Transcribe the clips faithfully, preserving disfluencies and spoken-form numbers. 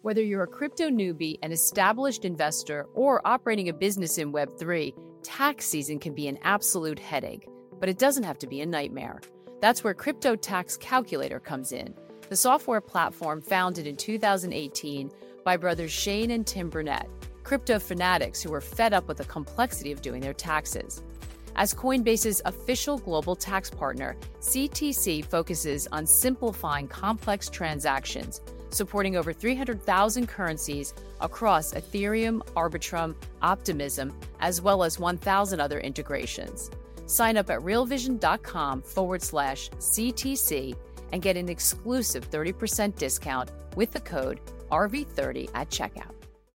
Whether you're a crypto newbie, an established investor, or operating a business in Web three, tax season can be an absolute headache, but it doesn't have to be a nightmare. That's where Crypto Tax Calculator comes in, the software platform founded in two thousand eighteen by brothers Shane and Tim Burnett, crypto fanatics who were fed up with the complexity of doing their taxes. As Coinbase's official global tax partner, C T C focuses on simplifying complex transactions, supporting over three hundred thousand currencies across Ethereum, Arbitrum, Optimism, as well as one thousand other integrations. Sign up at realvision.com forward slash CTC and get an exclusive thirty percent discount with the code R V thirty at checkout.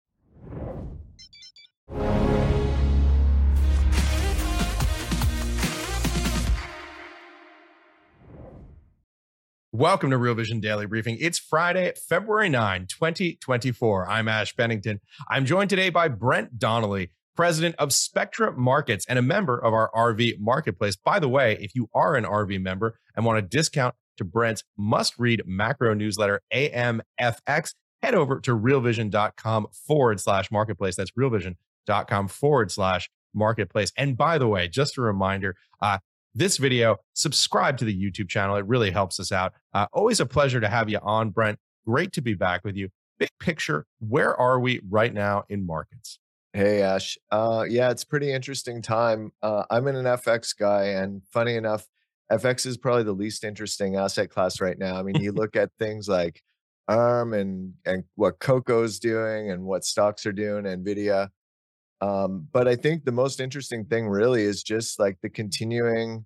Welcome to Real Vision Daily Briefing. It's Friday, February ninth, twenty twenty-four. I'm Ash Bennington. I'm joined today by Brent Donnelly, president of Spectra Markets and a member of our R V Marketplace. By the way, if you are an R V member and want a discount to Brent's must-read macro newsletter, A M F X, head over to realvision.com forward slash marketplace. That's realvision.com forward slash marketplace. And by the way, just a reminder, uh, this video, subscribe to the YouTube channel. It really helps us out. Uh, always a pleasure to have you on, Brent. Great to be back with you. Big picture, where are we right now in markets? Hey, Ash. Uh, yeah, it's a pretty interesting time. Uh, I'm in an F X guy, and funny enough, F X is probably the least interesting asset class right now. I mean, you look at things like A R M and, and what Coco's doing and what stocks are doing, NVIDIA. Um, but I think the most interesting thing really is just like the continuing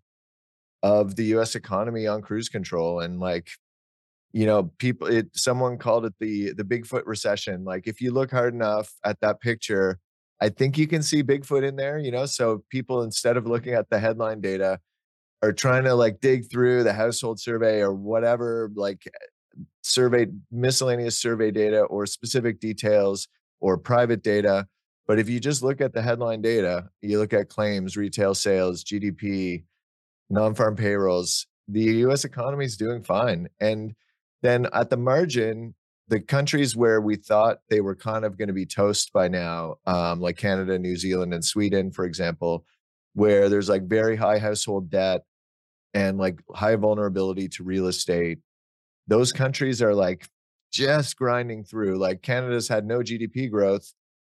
of the U S economy on cruise control. And like, you know, people, it, someone called it the, the Bigfoot recession. Like if you look hard enough at that picture, I think you can see Bigfoot in there, you know? So people, instead of looking at the headline data, are trying to like dig through the household survey or whatever, like survey, miscellaneous survey data or specific details or private data. But if you just look at the headline data, you look at claims, retail sales, G D P, non-farm payrolls, the U S economy is doing fine. And then at the margin, the countries where we thought they were kind of going to be toast by now, um, like Canada, New Zealand, and Sweden, for example, where there's like very high household debt and like high vulnerability to real estate, those countries are like just grinding through. Like Canada's had no G D P growth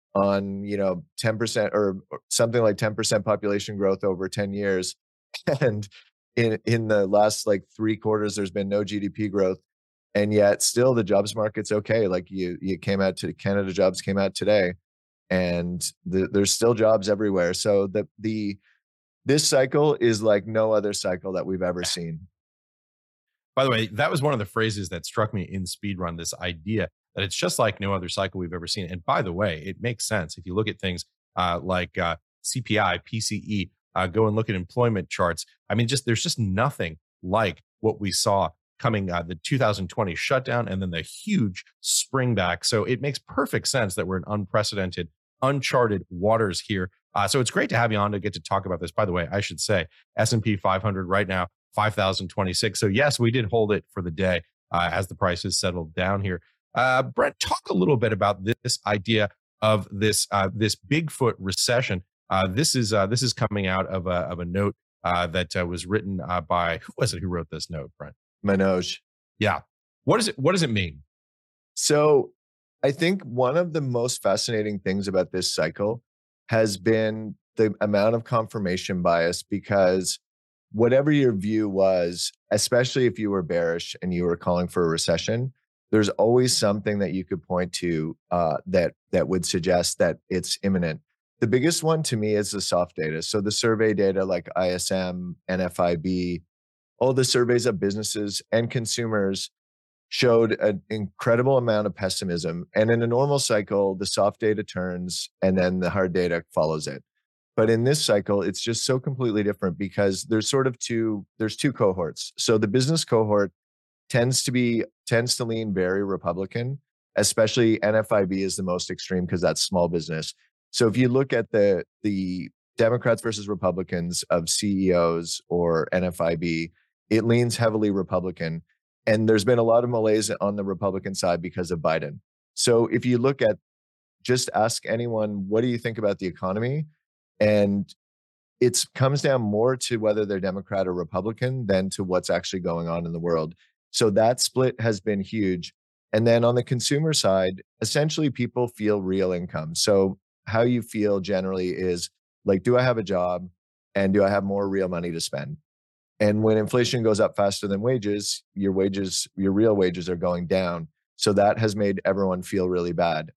on, you know, ten percent or something like ten percent population growth over ten years. And in, in the last like three quarters, there's been no G D P growth. And yet still the jobs market's okay. Like you, you came out to Canada jobs came out today and the, there's still jobs everywhere. So the, the, this cycle is like no other cycle that we've ever seen. By the way, that was one of the phrases that struck me in Speedrun, this idea that it's just like no other cycle we've ever seen. And by the way, it makes sense. If you look at things uh, like uh, C P I, P C E, uh, go and look at employment charts. I mean, just there's just nothing like what we saw coming uh, the two thousand twenty shutdown and then the huge spring back. So it makes perfect sense that we're in unprecedented, uncharted waters here. Uh, so it's great to have you on to get to talk about this. By the way, I should say S and P five hundred right now, five thousand twenty-six. So yes, we did hold it for the day uh, as the prices settled down here. Uh, Brent, talk a little bit about this idea of this uh, this Bigfoot recession. Uh, this is uh, this is coming out of a of a note uh, that uh, was written uh, by who was it who wrote this note, Brent? Manoj. Yeah. What is it? What does it mean? So I think one of the most fascinating things about this cycle has been the amount of confirmation bias, because whatever your view was, especially if you were bearish and you were calling for a recession, there's always something that you could point to uh, that that would suggest that it's imminent. The biggest one to me is the soft data. So the survey data like I S M, N F I B, all the surveys of businesses and consumers showed an incredible amount of pessimism. And in a normal cycle, the soft data turns and then the hard data follows it. But in this cycle, it's just so completely different because there's sort of two, there's two cohorts. So the business cohort tends to be, tends to lean very Republican, especially N F I B is the most extreme because that's small business. So if you look at the, the Democrats versus Republicans of C E Os or N F I B, it leans heavily Republican. And there's been a lot of malaise on the Republican side because of Biden. So if you look at, just ask anyone, what do you think about the economy? And it comes down more to whether they're Democrat or Republican than to what's actually going on in the world. So that split has been huge. And then on the consumer side, essentially people feel real income. So how you feel generally is like, do I have a job and do I have more real money to spend? And when inflation goes up faster than wages, your wages, your real wages are going down. So that has made everyone feel really bad.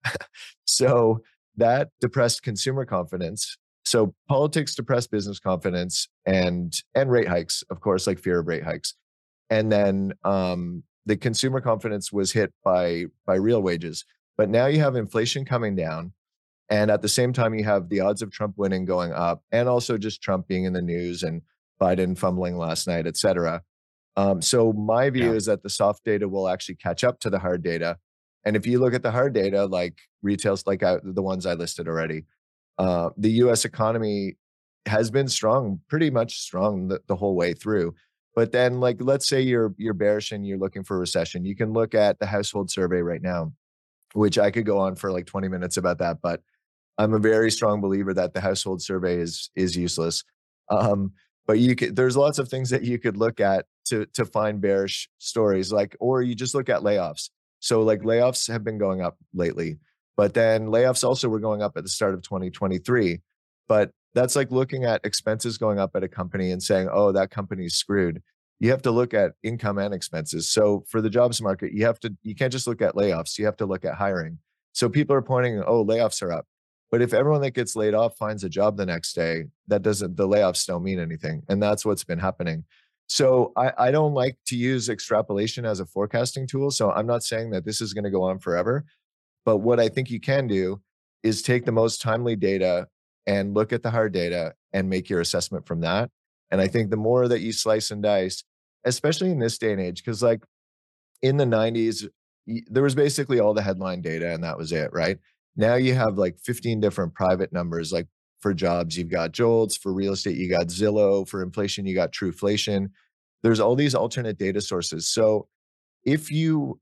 So that depressed consumer confidence. So politics depressed business confidence and and rate hikes, of course, like fear of rate hikes. And then um, the consumer confidence was hit by by real wages. But now you have inflation coming down. And at the same time, you have the odds of Trump winning going up, and also just Trump being in the news and Biden fumbling last night, et cetera. Um, so my view Yeah. is that the soft data will actually catch up to the hard data. And if you look at the hard data, like retails, like I, the ones I listed already, uh, the U S economy has been strong, pretty much strong the, the whole way through. But then, like, let's say you're you're bearish and you're looking for a recession. You can look at the household survey right now, which I could go on for like twenty minutes about that, but I'm a very strong believer that the household survey is is useless. Um, but you could, there's lots of things that you could look at to to find bearish stories, like, or you just look at layoffs. So like layoffs have been going up lately, but then layoffs also were going up at the start of twenty twenty-three. But that's like looking at expenses going up at a company and saying, oh, that company's screwed. You have to look at income and expenses. So for the jobs market, you have to, you can't just look at layoffs. You have to look at hiring. So people are pointing, oh, layoffs are up. But if everyone that gets laid off finds a job the next day, that doesn't, the layoffs don't mean anything. And that's what's been happening. So I, I don't like to use extrapolation as a forecasting tool. So I'm not saying that this is going to go on forever. But what I think you can do is take the most timely data and look at the hard data and make your assessment from that. And I think the more that you slice and dice, especially in this day and age, because like in the nineties, there was basically all the headline data and that was it, right? Now you have like fifteen different private numbers. Like for jobs, you've got JOLTS. For real estate, you got Zillow. For inflation, you got Trueflation. There's all these alternate data sources. So if you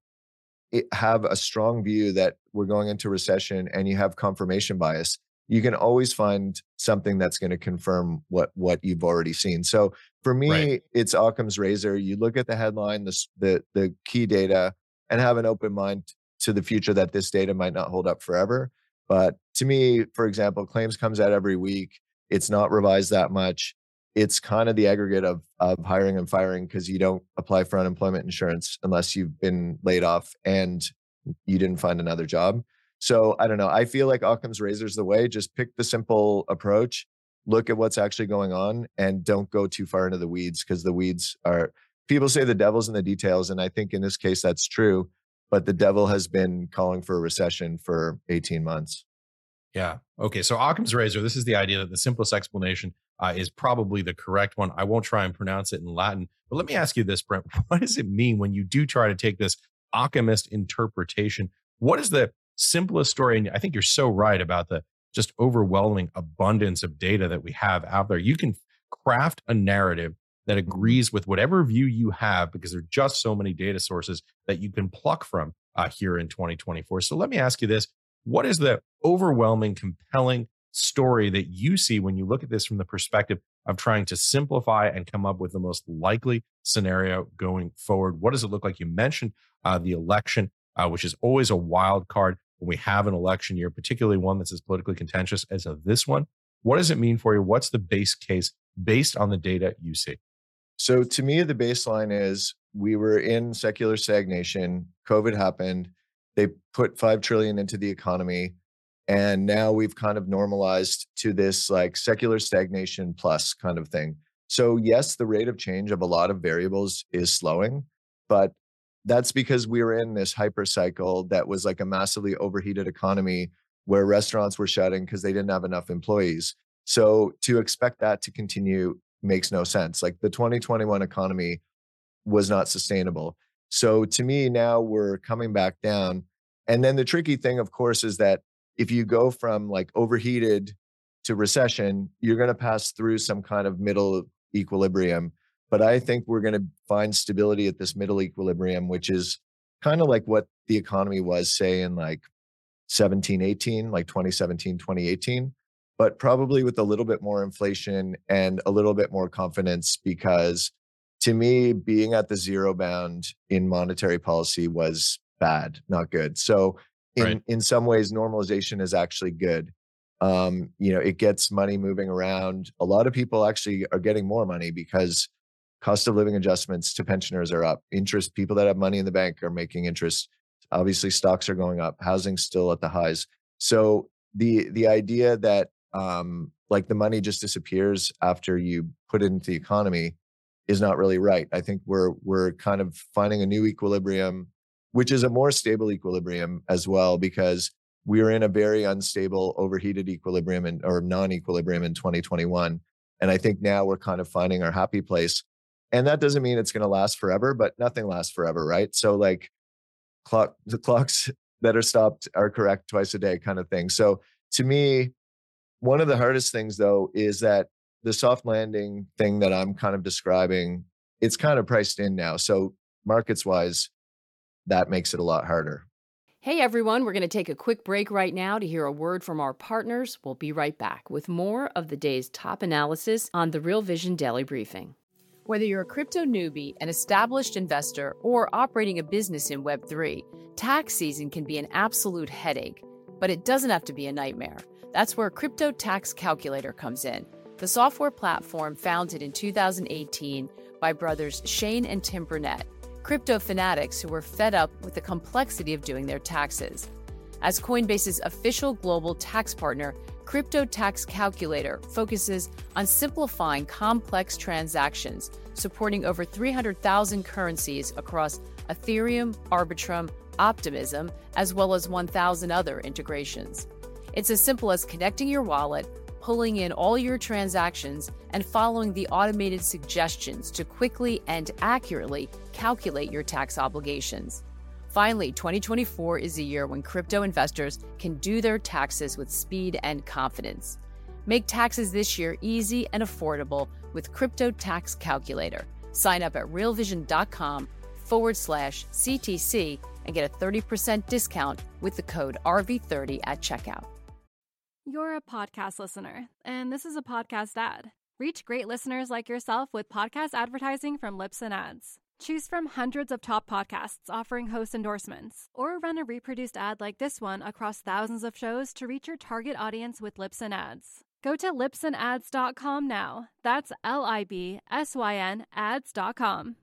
have a strong view that we're going into recession and you have confirmation bias, you can always find something that's going to confirm what what you've already seen. So for me, Right. it's Occam's razor. You look at the headline, the the the key data, and have an open mind to the future that this data might not hold up forever. But to me, for example, claims comes out every week. It's not revised that much. It's kind of the aggregate of of hiring and firing because you don't apply for unemployment insurance unless you've been laid off and you didn't find another job. So I don't know. I feel like Occam's razor is the way. Just pick the simple approach, look at what's actually going on, and don't go too far into the weeds because the weeds are, people say the devil's in the details. And I think in this case, that's true. But the devil has been calling for a recession for eighteen months. Yeah. Okay. So Occam's razor, this is the idea that the simplest explanation uh, is probably the correct one. I won't try and pronounce it in Latin, but let me ask you this, Brent. What does it mean when you do try to take this Occamist interpretation? What is the simplest story? And I think you're so right about the just overwhelming abundance of data that we have out there. You can craft a narrative that agrees with whatever view you have because there are just so many data sources that you can pluck from uh, here in twenty twenty-four. So let me ask you this. What is the overwhelming, compelling story that you see when you look at this from the perspective of trying to simplify and come up with the most likely scenario going forward? What does it look like? You mentioned uh, the election, uh, which is always a wild card when we have an election year, particularly one that's as politically contentious as of this one. What does it mean for you? What's the base case based on the data you see? So to me, the baseline is we were in secular stagnation. COVID happened. They put five trillion into the economy. And now we've kind of normalized to this like secular stagnation plus kind of thing. So yes, the rate of change of a lot of variables is slowing, but that's because we were in this hyper cycle that was like a massively overheated economy where restaurants were shutting because they didn't have enough employees. So to expect that to continue makes no sense. Like the twenty twenty-one economy was not sustainable. So to me, now we're coming back down. And then the tricky thing, of course, is that if you go from like overheated to recession, you're going to pass through some kind of middle equilibrium. But I think we're going to find stability at this middle equilibrium, which is kind of like what the economy was, say, in like seventeen, eighteen, like twenty seventeen, twenty eighteen, but probably with a little bit more inflation and a little bit more confidence, because to me, being at the zero bound in monetary policy was bad, not good. So in, Right. in some ways, normalization is actually good. Um, you know, it gets money moving around. A lot of people actually are getting more money because cost of living adjustments to pensioners are up. Interest, people that have money in the bank are making interest. Obviously, stocks are going up. Housing's still at the highs. So the the idea that um, like the money just disappears after you put it into the economy is not really right. I think we're we're kind of finding a new equilibrium, which is a more stable equilibrium as well, because we were in a very unstable, overheated equilibrium and or non-equilibrium in twenty twenty-one. And I think now we're kind of finding our happy place. And that doesn't mean it's going to last forever, but nothing lasts forever, right? So like clock, the clocks that are stopped are correct twice a day kind of thing. So to me, one of the hardest things though is that the soft landing thing that I'm kind of describing, it's kind of priced in now. So markets wise, that makes it a lot harder. Hey everyone, we're going to take a quick break right now to hear a word from our partners. We'll be right back with more of the day's top analysis on the Real Vision Daily Briefing. Whether you're a crypto newbie, an established investor, or operating a business in Web three, tax season can be an absolute headache, but it doesn't have to be a nightmare. That's where Crypto Tax Calculator comes in. The software platform founded in two thousand eighteen by brothers Shane and Tim Burnett, crypto fanatics who were fed up with the complexity of doing their taxes. As Coinbase's official global tax partner, Crypto Tax Calculator focuses on simplifying complex transactions, supporting over three hundred thousand currencies across Ethereum, Arbitrum, Optimism, as well as one thousand other integrations. It's as simple as connecting your wallet, pulling in all your transactions, and following the automated suggestions to quickly and accurately calculate your tax obligations. Finally, twenty twenty-four is a year when crypto investors can do their taxes with speed and confidence. Make taxes this year easy and affordable with Crypto Tax Calculator. Sign up at realvision.com forward slash CTC and get a thirty percent discount with the code R V thirty at checkout. You're a podcast listener, and this is a podcast ad. Reach great listeners like yourself with podcast advertising from Libsyn Ads. Choose from hundreds of top podcasts offering host endorsements, or run a reproduced ad like this one across thousands of shows to reach your target audience with Libsyn Ads. Go to libsyn ads dot com now. That's L I B S Y N ads dot com.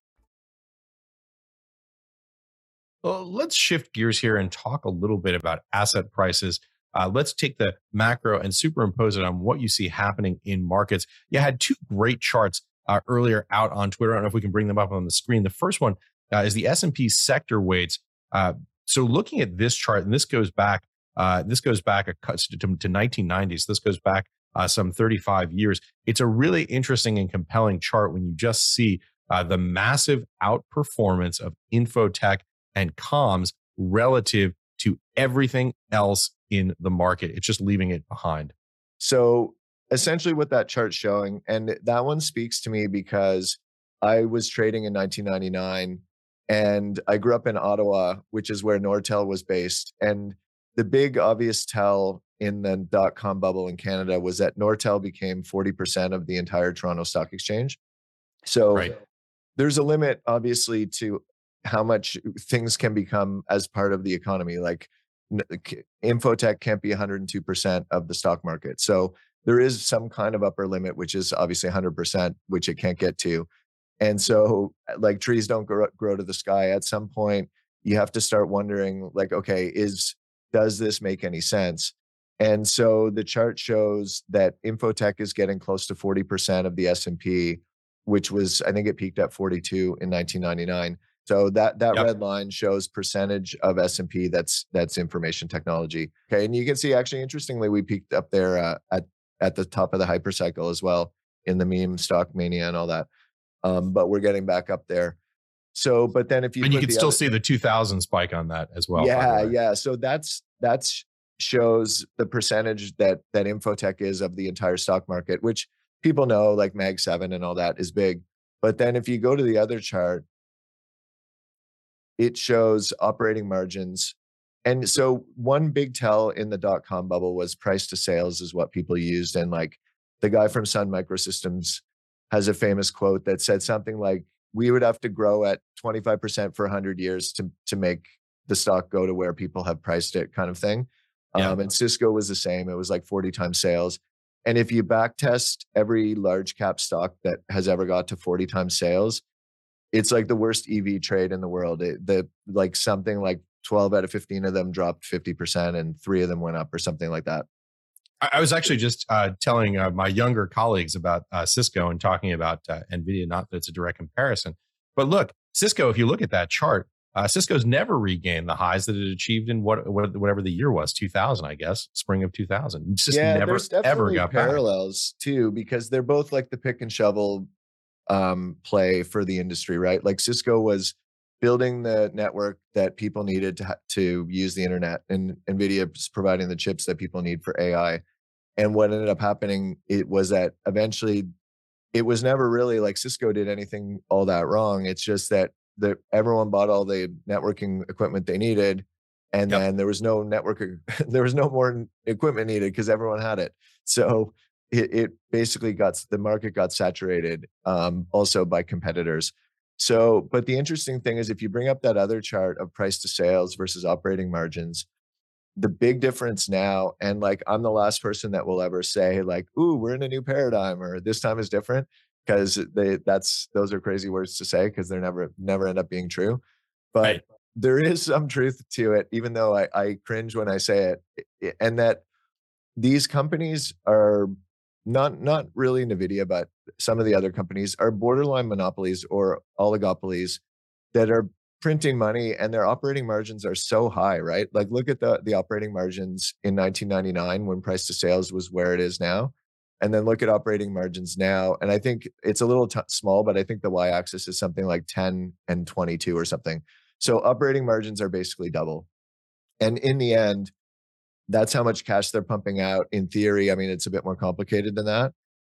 Well, let's shift gears here and talk a little bit about asset prices. Uh, let's take the macro and superimpose it on what you see happening in markets. You had two great charts uh, earlier out on Twitter. I don't know if we can bring them up on the screen. The first one uh, is the S and P sector weights. Uh, so looking at this chart, and this goes back, uh, this goes back a, to, to nineteen nineties. This goes back uh, some thirty-five years. It's a really interesting and compelling chart when you just see uh, the massive outperformance of infotech and comms relative to everything else in the market. It's just leaving it behind. So essentially what that chart's showing, and that one speaks to me because I was trading in nineteen ninety-nine and I grew up in Ottawa, which is where Nortel was based. And the big obvious tell in the dot-com bubble in Canada was that Nortel became forty percent of the entire Toronto Stock Exchange. So Right. there's a limit, obviously, to how much things can become as part of the economy. Like infotech can't be one hundred two percent of the stock market. So there is some kind of upper limit, which is obviously one hundred percent, which it can't get to. And so like trees don't grow, grow to the sky. At some point, you have to start wondering like, okay, is does this make any sense? And so the chart shows that infotech is getting close to forty percent of the S and P, which was, I think it peaked at forty-two in nineteen ninety-nine. So that that Yep. red line shows percentage of S and P that's that's information technology. Okay, and you can see actually interestingly we peaked up there uh, at at the top of the hypercycle as well in the meme stock mania and all that. Um, but we're getting back up there. So, but then if you And you put can the still other- see the two thousand spike on that as well. by the yeah, way. yeah. So that's that's shows the percentage that that infotech is of the entire stock market, which people know like Mag seven and all that is big. But then if you go to the other chart, it shows operating margins. And so one big tell in the dot-com bubble was price to sales is what people used. And like the guy from Sun Microsystems has a famous quote that said something like, we would have to grow at twenty-five percent for one hundred years to, to make the stock go to where people have priced it, kind of thing. Yeah. Um, and Cisco was the same. It was like forty times sales. And if you back test every large cap stock that has ever got to forty times sales, it's like the worst E V trade in the world. It, the like something like twelve out of fifteen of them dropped fifty percent and three of them went up or something like that. I, I was actually just uh, telling uh, my younger colleagues about uh, Cisco and talking about uh, NVIDIA, not that it's a direct comparison. But look, Cisco, if you look at that chart, uh, Cisco's never regained the highs that it achieved in what, what whatever the year was, two thousand, I guess, spring of two thousand. It's just yeah, never, there's ever definitely got back. parallels too, because they're both like the pick and shovel um, play for the industry, right? Like Cisco was building the network that people needed to, ha- to use the internet, and NVIDIA is providing the chips that people need for A I. And what ended up happening, it was that eventually it was never really like Cisco did anything all that wrong. It's just that the, everyone bought all the networking equipment they needed. And Yep. then there was no network, there was no more equipment needed because everyone had it. So it, it basically got, the market got saturated um, also by competitors. So, but the interesting thing is if you bring up that other chart of price to sales versus operating margins, the big difference now, and like I'm the last person that will ever say like, ooh, we're in a new paradigm or this time is different, because they that's those are crazy words to say because they're never never end up being true. But Right. there is some truth to it, even though I, I cringe when I say it, and that these companies are not not really NVIDIA, but some of the other companies are borderline monopolies or oligopolies that are printing money, and their operating margins are so high, right? Like look at the the operating margins in nineteen ninety-nine when price to sales was where it is now, and then look at operating margins now. And I think it's a little t- small, but I think the y-axis is something like ten and twenty-two or something. So operating margins are basically double. And in the end, that's how much cash they're pumping out. In theory, I mean, it's a bit more complicated than that.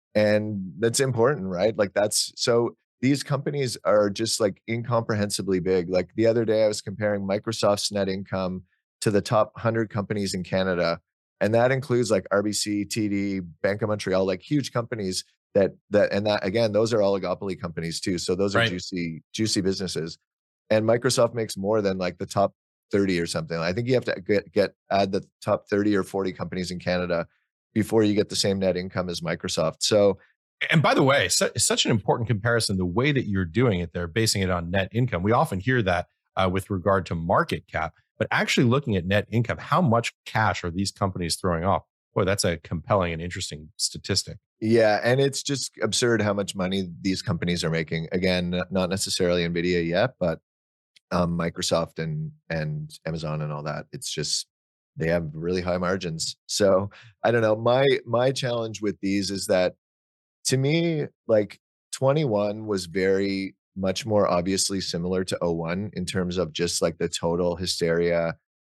And that's important, right? Like that's, so these companies are just like incomprehensibly big. Like the other day I was comparing Microsoft's net income to the top one hundred companies in Canada. And that includes like R B C, T D, Bank of Montreal, like huge companies that, that, and that again, those are oligopoly companies too. So those are Right. juicy, juicy businesses. And Microsoft makes more than like the top thirty or something. I think you have to get, get add the top thirty or forty companies in Canada before you get the same net income as Microsoft. So, And by the way, su- such an important comparison, the way that you're doing it there, basing it on net income. We often hear that uh, with regard to market cap, but actually looking at net income, how much cash are these companies throwing off? Boy, that's a compelling and interesting statistic. yeah, and it's just absurd how much money these companies are making. Again, not necessarily NVIDIA yet, but um, Microsoft and and Amazon and all that. It's just they have really high margins. So I don't know. My my challenge with these is that to me, like twenty-one was very much more obviously similar to oh one in terms of just like the total hysteria.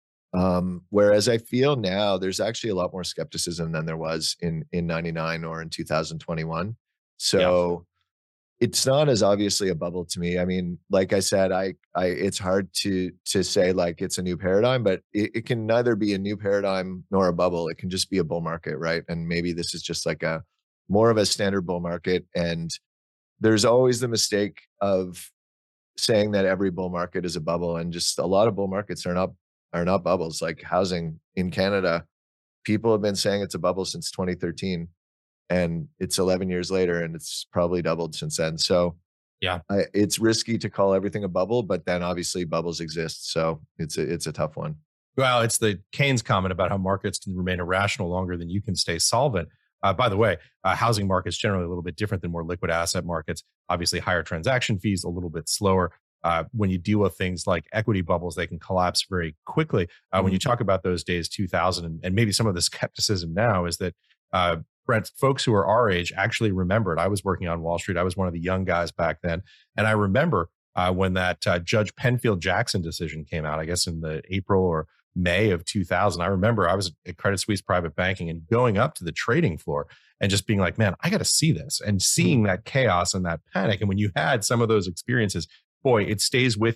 Um, whereas I feel now there's actually a lot more skepticism than there was in in ninety-nine or in two thousand twenty-one. So it's not as obviously a bubble to me. I mean, like I said, I, I, it's hard to to say like it's a new paradigm, but it, it can neither be a new paradigm nor a bubble. It can just be a bull market, right? And maybe this is just like a more of a standard bull market. And there's always the mistake of saying that every bull market is a bubble, and just a lot of bull markets are not are not bubbles. Like housing in Canada, people have been saying it's a bubble since twenty thirteen. And it's eleven years later, and it's probably doubled since then. So Yeah. I, it's risky to call everything a bubble, but then obviously bubbles exist. So it's a, it's a tough one. Well, it's the Keynes comment about how markets can remain irrational longer than you can stay solvent. Uh, by the way, uh, housing markets generally a little bit different than more liquid asset markets. Obviously, higher transaction fees, a little bit slower. Uh, when you deal with things like equity bubbles, they can collapse very quickly. Uh, mm-hmm. When you talk about those days, two thousand, and, and maybe some of the skepticism now is that uh, Brent, folks who are our age actually remember it. I was working on Wall Street. I was one of the young guys back then. And I remember uh, when that uh, Judge Penfield Jackson decision came out, I guess in the April or May of two thousand. I remember I was at Credit Suisse Private Banking and going up to the trading floor and just being like, man, I got to see this, and seeing that chaos and that panic. And when you had some of those experiences, boy, it stays with you.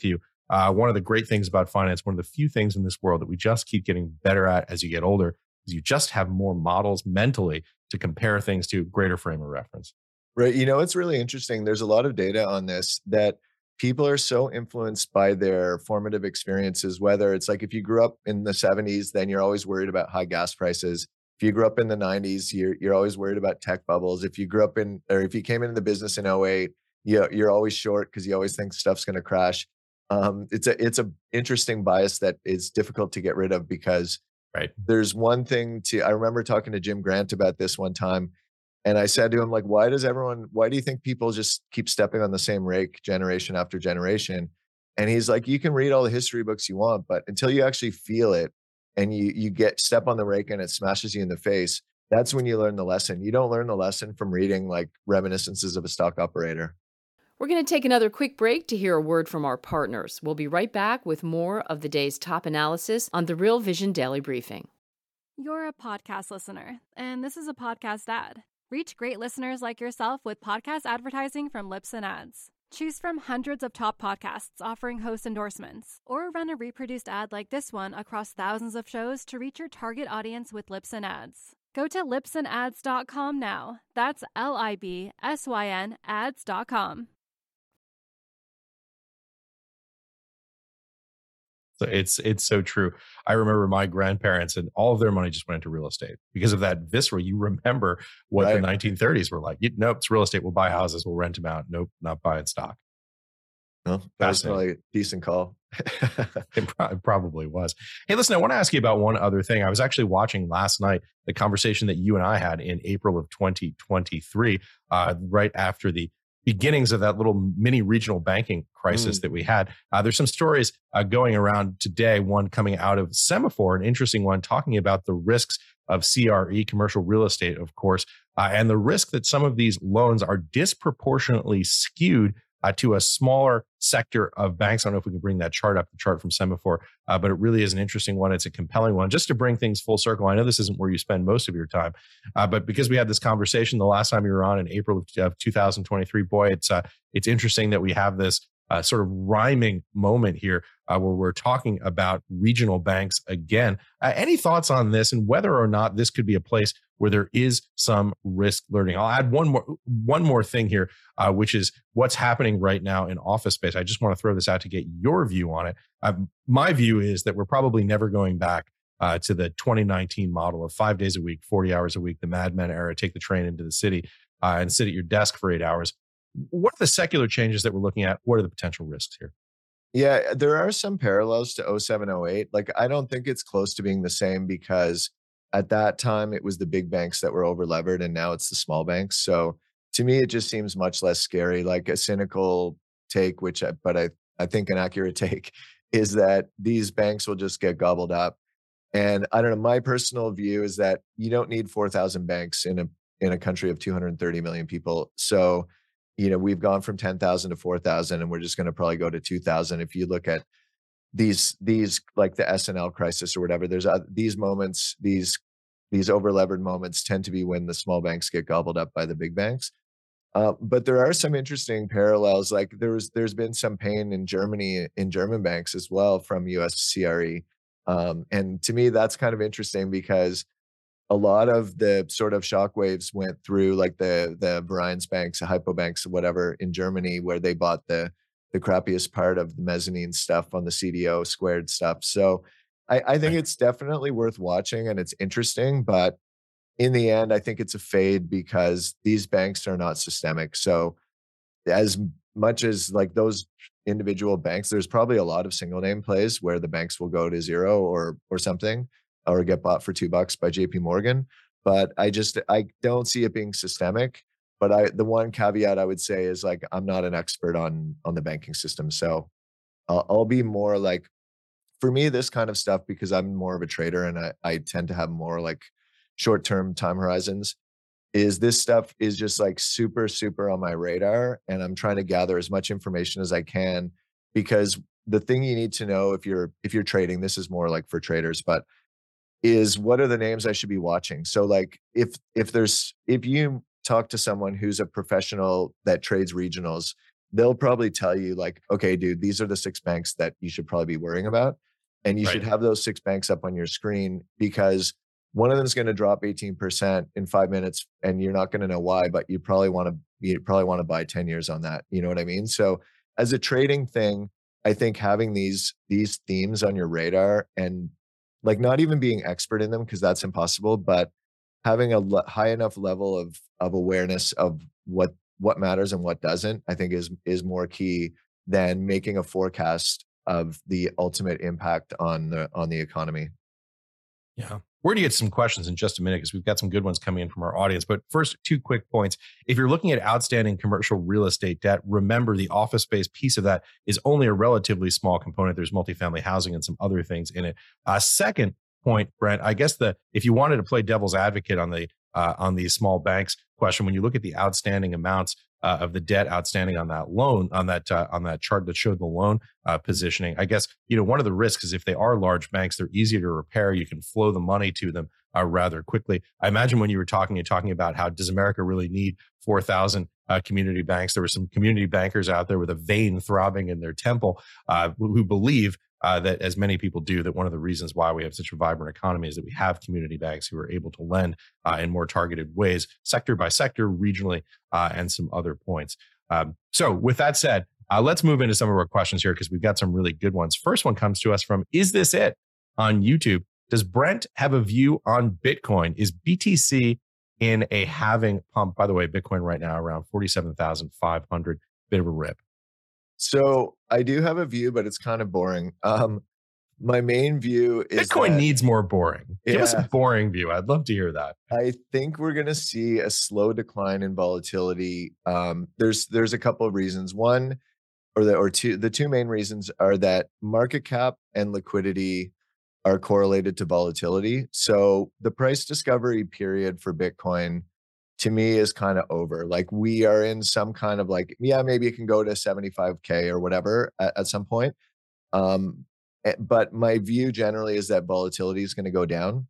Uh, one of the great things about finance, one of the few things in this world that we just keep getting better at as you get older, is you just have more models mentally to compare things to, greater frame of reference. Right. You know, it's really interesting. There's a lot of data on this that people are so influenced by their formative experiences, whether it's like if you grew up in the seventies, then you're always worried about high gas prices. If you grew up in the nineties, you're, you're always worried about tech bubbles. If you grew up in, or if you came into the business in oh eight, you, you're always short because you always think stuff's going to crash. Um, it's a, it's a interesting bias that is difficult to get rid of because right. There's one thing to, I remember talking to Jim Grant about this one time. And I said to him, like, why does everyone, why do you think people just keep stepping on the same rake generation after generation? And he's like, you can read all the history books you want, but until you actually feel it and you you get step on the rake and it smashes you in the face, that's when you learn the lesson. You don't learn the lesson from reading like reminiscences of a stock operator. We're going to take another quick break to hear a word from our partners. We'll be right back with more of the day's top analysis on the Real Vision Daily Briefing. You're a podcast listener, and this is a podcast ad. Reach great listeners like yourself with podcast advertising from Libsyn Ads. Choose from hundreds of top podcasts offering host endorsements, or run a reproduced ad like this one across thousands of shows to reach your target audience with Libsyn Ads. Go to libsyn ads dot com now. That's L I B S Y N ads dot com. So it's it's so true. I remember my grandparents and all of their money just went into real estate because of that visceral. You remember what right. the nineteen thirties were like. You, nope, it's real estate. We'll buy houses. We'll rent them out. Nope, not buying stock. Well, that was probably a decent call. It probably was. Hey, listen, I want to ask you about one other thing. I was actually watching last night the conversation that you and I had in April of twenty twenty-three, uh, right after the beginnings of that little mini regional banking crisis mm. that we had. Uh, there's some stories uh, going around today, one coming out of Semafor, an interesting one talking about the risks of C R E, commercial real estate, of course, uh, and the risk that some of these loans are disproportionately skewed uh, to a smaller sector of banks. I don't know if we can bring that chart up, the chart from Semafor, uh, but it really is an interesting one. It's a compelling one. Just to bring things full circle, I know this isn't where you spend most of your time, uh, but because we had this conversation the last time you were on in April of, of two thousand twenty-three, boy, it's uh, it's interesting that we have this uh, sort of rhyming moment here uh, where we're talking about regional banks again. Uh, any thoughts on this and whether or not this could be a place where there is some risk learning? I'll add one more one more thing here, uh, which is what's happening right now in office space. I just want to throw this out to get your view on it. Uh, my view is that we're probably never going back uh, to the twenty nineteen model of five days a week, forty hours a week, the Mad Men era, take the train into the city uh, and sit at your desk for eight hours. What are the secular changes that we're looking at? What are the potential risks here? Yeah, there are some parallels to oh seven, oh eight. Like, I don't think it's close to being the same because at that time it was the big banks that were over levered and now it's the small banks. So to me, it just seems much less scary. Like a cynical take, which, I, but I, I think an accurate take is that these banks will just get gobbled up. And I don't know, my personal view is that you don't need four thousand banks in a, in a country of two hundred thirty million people. So, you know, we've gone from ten thousand to four thousand and we're just going to probably go to two thousand. If you look at these, these like the S N L crisis or whatever, there's uh, these moments, these, these over levered moments tend to be when the small banks get gobbled up by the big banks. Uh, but there are some interesting parallels. Like there was, there's been some pain in Germany, in German banks as well from U S C R E. Um, and to me, that's kind of interesting because a lot of the sort of shockwaves went through like the the Vereins banks, the Hypo banks, whatever in Germany, where they bought the the crappiest part of the mezzanine stuff on the C D O squared stuff. So I, I think it's definitely worth watching and it's interesting, but in the end, I think it's a fade because these banks are not systemic. So as much as like those individual banks, there's probably a lot of single name plays where the banks will go to zero or or something, or get bought for two bucks by J P Morgan. But I just, I don't see it being systemic. But I, the one caveat I would say is like, I'm not an expert on, on the banking system. So I'll, I'll be more like, for me, this kind of stuff, because I'm more of a trader and I, I tend to have more like short-term time horizons, is this stuff is just like super, super on my radar. And I'm trying to gather as much information as I can, because the thing you need to know if you're, if you're trading, this is more like for traders, but is what are the names I should be watching? So like if if there's if you talk to someone who's a professional that trades regionals they'll probably tell you like, okay, dude, these are the six banks that you should probably be worrying about. And you Right. should have those six banks up on your screen because one of them is going to drop eighteen percent in five minutes and you're not going to know why, but you probably want to, you probably want to buy ten years on that. You know what I mean? So as a trading thing, I think having these, these themes on your radar and like not even being expert in them, because that's impossible, but having a le- high enough level of, of awareness of what, what matters and what doesn't, I think is, is more key than making a forecast of the ultimate impact on the, on the economy. Yeah. We're going to get some questions in just a minute because we've got some good ones coming in from our audience. But first, two quick points. If you're looking at outstanding commercial real estate debt, remember the office space piece of that is only a relatively small component. There's multifamily housing and some other things in it. Uh, second point, Brent, I guess the if you wanted to play devil's advocate on the uh, on these small banks question, when you look at the outstanding amounts uh, of the debt outstanding on that loan, on that uh, on that chart that showed the loan uh, positioning, I guess, you know, one of the risks is if they are large banks, they're easier to repair. You can flow the money to them uh, rather quickly. I imagine when you were talking, you're talking about how does America really need four thousand uh, community banks? There were some community bankers out there with a vein throbbing in their temple uh, who, who believe Uh, that, as many people do, that one of the reasons why we have such a vibrant economy is that we have community banks who are able to lend uh, in more targeted ways, sector by sector, regionally, uh, and some other points. Um, so with that said, uh, let's move into some of our questions here because we've got some really good ones. First one comes to us from Is This It on YouTube. Does Brent have a view on Bitcoin? Is B T C in a halving pump? By the way, Bitcoin right now around forty-seven thousand five hundred, bit of a rip. So I do have a view, but it's kind of boring. Um, my main view is Bitcoin that, needs more boring. Give yeah, us a boring view. I'd love to hear that. I think we're going to see a slow decline in volatility. Um, there's there's a couple of reasons. One, or the or two, the two main reasons are that market cap and liquidity are correlated to volatility. So the price discovery period for Bitcoin, to me, is kind of over. Like we are in some kind of like, yeah, maybe it can go to seventy-five K or whatever at, at some point. Um, eh, but my view generally is that volatility is going to go down.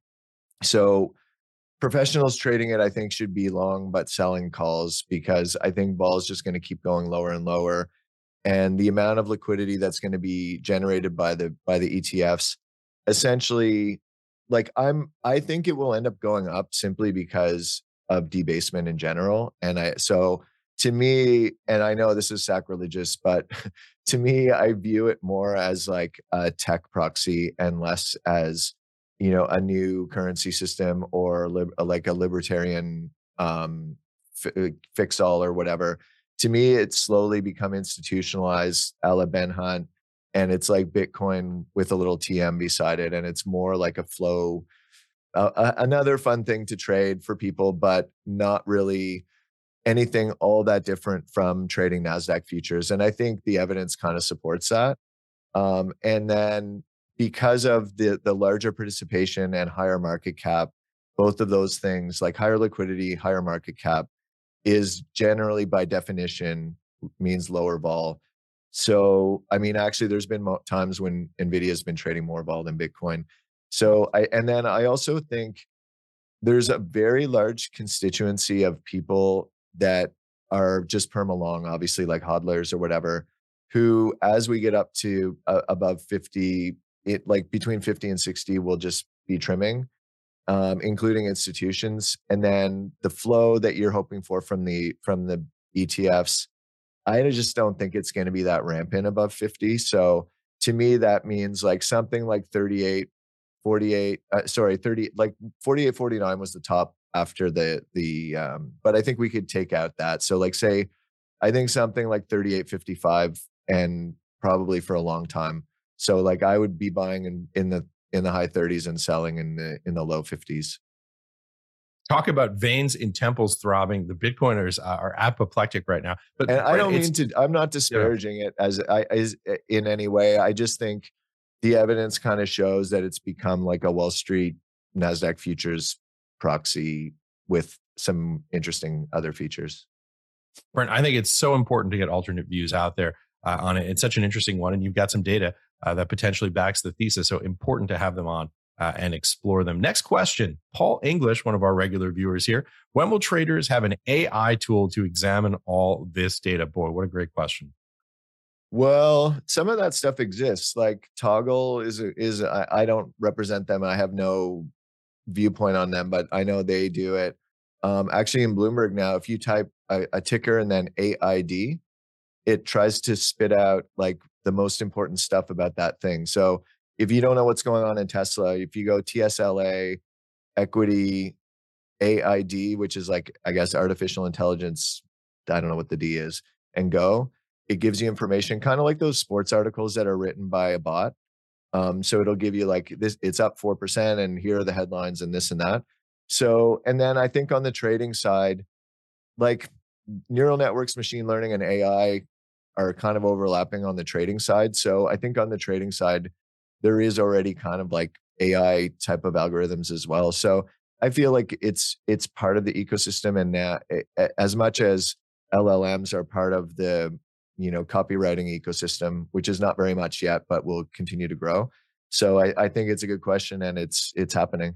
So professionals trading it, I think, should be long, but selling calls because I think vol is just going to keep going lower and lower. And the amount of liquidity that's going to be generated by the by the E T Fs, essentially, like I'm, I think it will end up going up simply because of debasement in general. And I, so to me, and I know this is sacrilegious, but to me, I view it more as like a tech proxy and less as, you know, a new currency system or lib, like a libertarian um, f- fix all or whatever. To me, it's slowly become institutionalized a la Ben Hunt. And it's like Bitcoin with a little T M beside it. And it's more like a flow. Uh, another fun thing to trade for people, but not really anything all that different from trading NASDAQ futures. And I think the evidence kind of supports that. Um, and then because of the, the larger participation and higher market cap, both of those things, like higher liquidity, higher market cap, is generally by definition means lower vol. So, I mean, actually, there's been mo- times when NVIDIA has been trading more vol than Bitcoin. So I, and then I also think there's a very large constituency of people that are just perma long, obviously like hodlers or whatever, who, as we get up to uh, above fifty, it like between fifty and sixty, will just be trimming, um, including institutions. And then the flow that you're hoping for from the, from the E T Fs, I just don't think it's going to be that rampant above fifty. So to me, that means like something like thirty-eight, forty-eight, uh, sorry, thirty, like forty-eight, forty-nine was the top after the, the, um, but I think we could take out that. So like say, I think something like thirty-eight, fifty-five and probably for a long time. So like I would be buying in, in the, in the high thirties and selling in the, in the low fifties. Talk about veins in temples throbbing. The Bitcoiners are apoplectic right now. But and I don't mean to, I'm not disparaging yeah. it as I, as in any way. I just think the evidence kind of shows that it's become like a Wall Street NASDAQ futures proxy with some interesting other features. Brent, I think it's so important to get alternate views out there uh, on it. It's such an interesting one. And you've got some data uh, that potentially backs the thesis. So important to have them on uh, and explore them. Next question, Paul English, one of our regular viewers here. When will traders have an A I tool to examine all this data? Boy, what a great question. Well, some of that stuff exists. Like Toggle is, a, is a, I, I don't represent them. I have no viewpoint on them, but I know they do it. Um, actually, in Bloomberg now, if you type a, a ticker and then A I D, it tries to spit out like the most important stuff about that thing. So if you don't know what's going on in Tesla, if you go T S L A, equity, A I D, which is like, I guess, artificial intelligence, I don't know what the D is, and go, it gives you information, kind of like those sports articles that are written by a bot. Um, so it'll give you like this, it's up four percent and here are the headlines and this and that. So, and then I think on the trading side, like neural networks, machine learning, and A I are kind of overlapping on the trading side. So I think on the trading side, there is already kind of like A I type of algorithms as well. So I feel like it's it's part of the ecosystem, and now as much as L L Ms are part of the you know copywriting ecosystem, which is not very much yet, but will continue to grow. So I, I think it's a good question, and it's it's happening.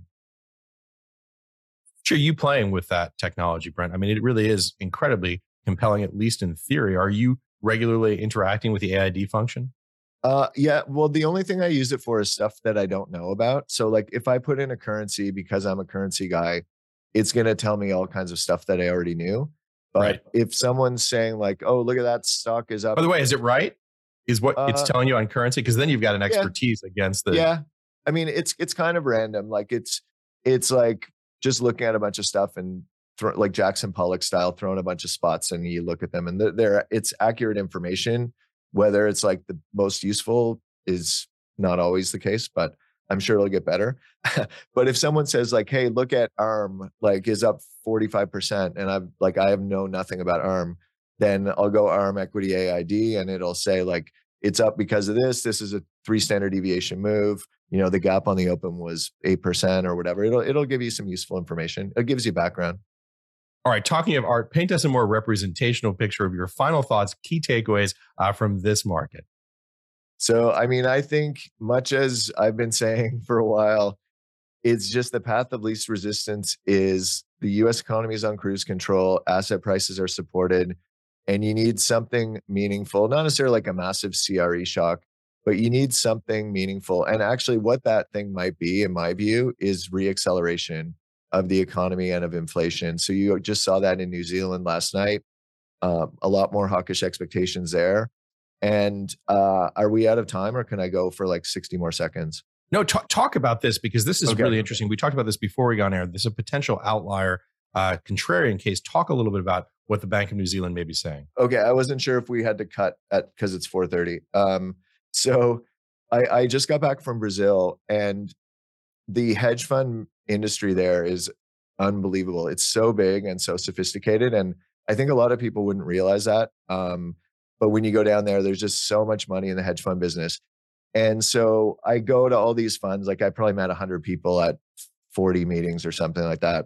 Are you playing with that technology, Brent? I mean, it really is incredibly compelling, at least in theory. Are you regularly interacting with the A I D function? Uh, yeah, well, the only thing I use it for is stuff that I don't know about. So like if I put in a currency, because I'm a currency guy, it's going to tell me all kinds of stuff that I already knew. But right. if someone's saying like, oh, look at that stock is up. By the way, is it right? Is what uh, it's telling you on currency? Because then you've got an expertise yeah. against the. Yeah. I mean, it's, it's kind of random. Like it's, it's like just looking at a bunch of stuff and throw, like Jackson Pollock style, throwing a bunch of spots and you look at them and they're, they're it's accurate information. Whether it's like the most useful is not always the case, but I'm sure it'll get better. But if someone says like, hey, look at A R M, like is up forty-five percent, and I'm like, I have know nothing about A R M, then I'll go A R M equity A I D and it'll say like, it's up because of this. This is a three standard deviation move. You know, the gap on the open was eight percent or whatever. It'll, it'll give you some useful information. It gives you background. All right, talking of art, paint us a more representational picture of your final thoughts, key takeaways uh, from this market. So, I mean, I think much as I've been saying for a while, it's just the path of least resistance is the U S economy is on cruise control, asset prices are supported, and you need something meaningful, not necessarily like a massive C R E shock, but you need something meaningful. And actually what that thing might be, in my view, is reacceleration of the economy and of inflation. So you just saw that in New Zealand last night. Um, a lot more hawkish expectations there. And uh, are we out of time, or can I go for like sixty more seconds? No, talk, talk about this because this is okay. really interesting. We talked about this before we got on air. This is a potential outlier, uh, contrarian case. Talk a little bit about what the Bank of New Zealand may be saying. Okay, I wasn't sure if we had to cut at because it's four thirty. Um, so I, I just got back from Brazil, and the hedge fund industry there is unbelievable. It's so big and so sophisticated, and I think a lot of people wouldn't realize that. Um, but when you go down there, there's just so much money in the hedge fund business. And so I go to all these funds, like I probably met one hundred people at forty meetings or something like that.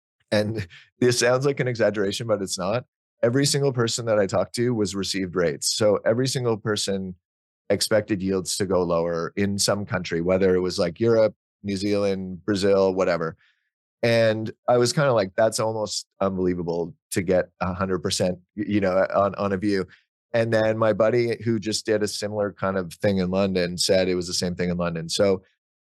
And this sounds like an exaggeration, but it's not. Every single person that I talked to was received rates. So every single person expected yields to go lower in some country, whether it was like Europe, New Zealand, Brazil, whatever. And I was kind of like, that's almost unbelievable to get one hundred percent, you know, on, on a view. And then my buddy who just did a similar kind of thing in London said it was the same thing in London. So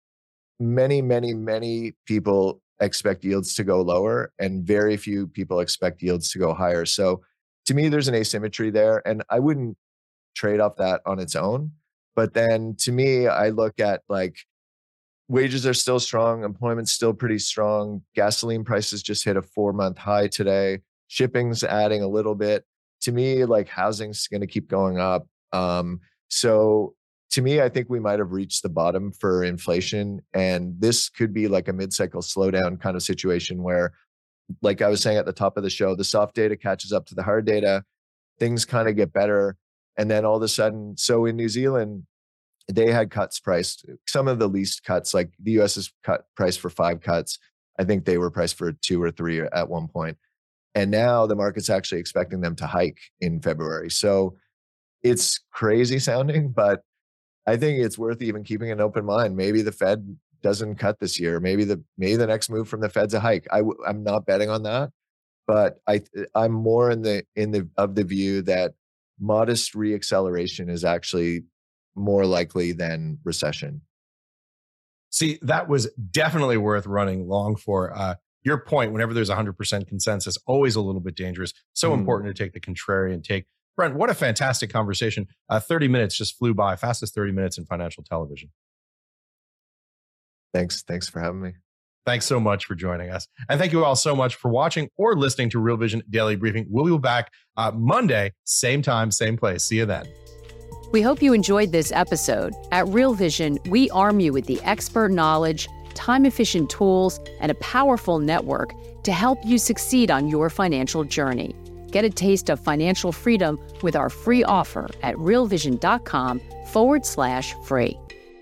many, many, many people expect yields to go lower, and very few people expect yields to go higher. So to me, there's an asymmetry there, and I wouldn't trade off that on its own. But then to me, I look at like wages are still strong, employment's still pretty strong, gasoline prices just hit a four month high today, shipping's adding a little bit. To me, like housing's going to keep going up. Um, so to me, I think we might have reached the bottom for inflation. And this could be like a mid-cycle slowdown kind of situation where, like I was saying at the top of the show, the soft data catches up to the hard data, things kind of get better. And then all of a sudden, so in New Zealand, they had cuts priced, some of the least cuts, like the U S is cut priced for five cuts. I think they were priced for two or three at one point. And now the market's actually expecting them to hike in February. So it's crazy sounding, but I think it's worth even keeping an open mind. Maybe the Fed doesn't cut this year. Maybe the maybe the next move from the Fed's a hike. I w- I'm not betting on that, but I I'm more in the in the of the view that modest reacceleration is actually more likely than recession. See, that was definitely worth running long for. Uh, your point, whenever there's one hundred percent consensus, always a little bit dangerous. So mm. important to take the contrarian take. Brent, what a fantastic conversation. Uh, thirty minutes just flew by. Fastest thirty minutes in financial television. Thanks. Thanks for having me. Thanks so much for joining us. And thank you all so much for watching or listening to Real Vision Daily Briefing. We'll be back uh, Monday, same time, same place. See you then. We hope you enjoyed this episode. At Real Vision, we arm you with the expert knowledge, time-efficient tools, and a powerful network to help you succeed on your financial journey. Get a taste of financial freedom with our free offer at realvision.com forward slash free.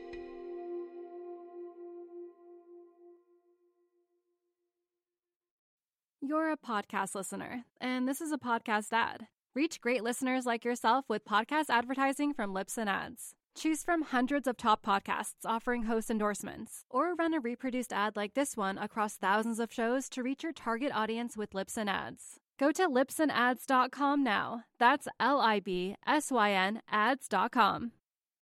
You're a podcast listener, and this is a podcast ad. Reach great listeners like yourself with podcast advertising from Libsyn Ads. Choose from hundreds of top podcasts offering host endorsements, or run a reproduced ad like this one across thousands of shows to reach your target audience with Libsyn Ads. Go to libsyn ads dot com now. That's L I B S Y N ads dot com.